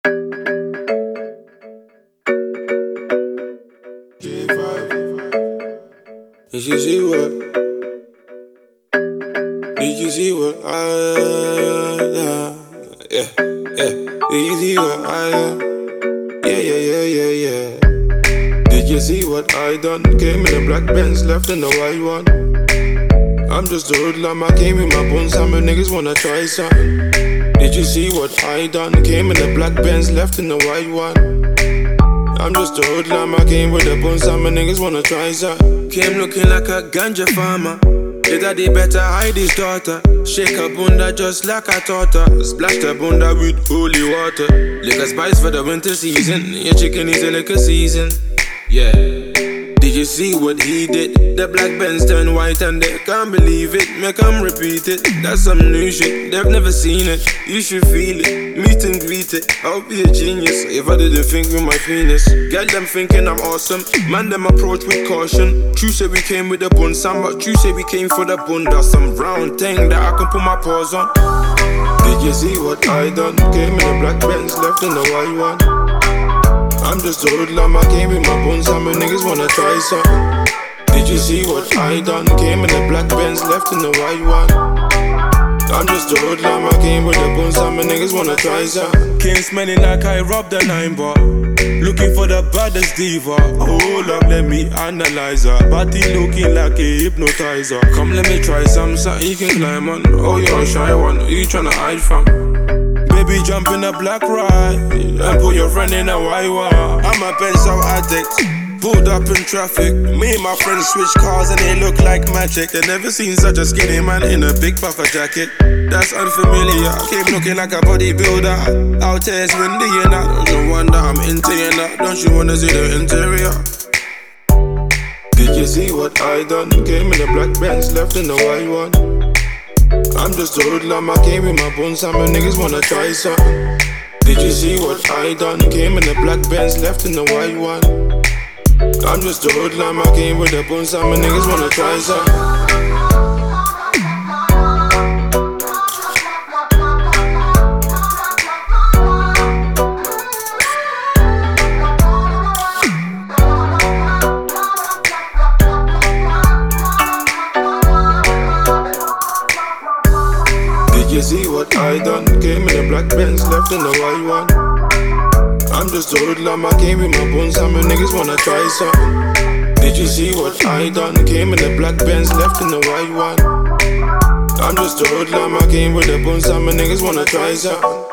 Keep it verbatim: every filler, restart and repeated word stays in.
Did you see what? Did you see what I uh, yeah, yeah. Did you see what I uh, yeah, yeah, yeah, yeah, yeah. Did you see what I done? Came in the black Benz, left in the white one. I'm just a hoodlum, I came in my bones, some niggas wanna try something. Did you see what I done? Came in the black Benz, left in the white one. I'm just a hoodlum, I came with the bones, some niggas wanna try something. Came looking like a ganja farmer. Your daddy better hide his daughter. Shake her bunda just like I taught her. Splash the bunda with holy water. Liquor spice for the winter season. Your chicken is a liquor season. Yeah. Did you see what he did? The black Benz turned white and they can't believe it. Make them repeat it. That's some new shit, they've never seen it. You should feel it, meet and greet it. I'll be a genius if I didn't think with my penis. Get them thinking I'm awesome, man them approach with caution. True say we came with the bun, some but true say we came for the bunda. Some round thing that I can put my paws on. Did you see what I done? Came in the black Benz, left in the white one. I'm just a hoodlum, I came with my bones, some niggas wanna try something. Did you see what I done? Came in the black Benz, left in the white one. I'm just a hoodlum, I came with the bones, some niggas wanna try something. Came smelling like I robbed a nine bar. Looking for the baddest diva. Hold up, let me analyze her. Body looking like a hypnotizer. Come let me try some, something you can climb on. Oh, you're a shy one, who you tryna hide from? Baby, jump in a black ride and put your friend in a white one. I'm a pencil addict, pulled up in traffic. Me and my friends switch cars and they look like magic. They never seen such a skinny man in a big puffer jacket. That's unfamiliar. Came looking like a bodybuilder. Out here it's windy and I don't wonder I'm into you now. Don't you wanna see the interior? Did you see what I done? Came in the black Benz, left in the white one. I'm just a hoodlum, I came with my bones, some niggas wanna try something. Did you see what I done? Came in the black Benz, left in the white one. I'm just a hoodlum, I came with the bones, some niggas wanna try something. Did you see what I done? Came in the black Benz, left in the white one. I'm just a hoodlum, I came with my bones, some niggas wanna try something. Did you see what I done? Came in the black Benz, left in the white one. I'm just a hoodlum, I came with the bones, some niggas wanna try something.